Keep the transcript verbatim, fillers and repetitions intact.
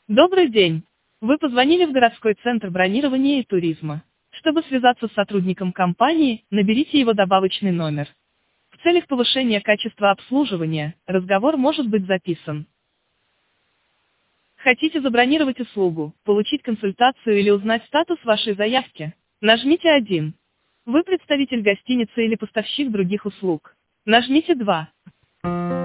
Добрый день! Вы позвонили в городской центр бронирования и туризма. Чтобы связаться с сотрудником компании, наберите его добавочный номер. В целях повышения качества обслуживания, разговор может быть записан. Хотите забронировать услугу, получить консультацию или узнать статус вашей заявки? Нажмите один. Вы представитель гостиницы или поставщик других услуг? Нажмите два.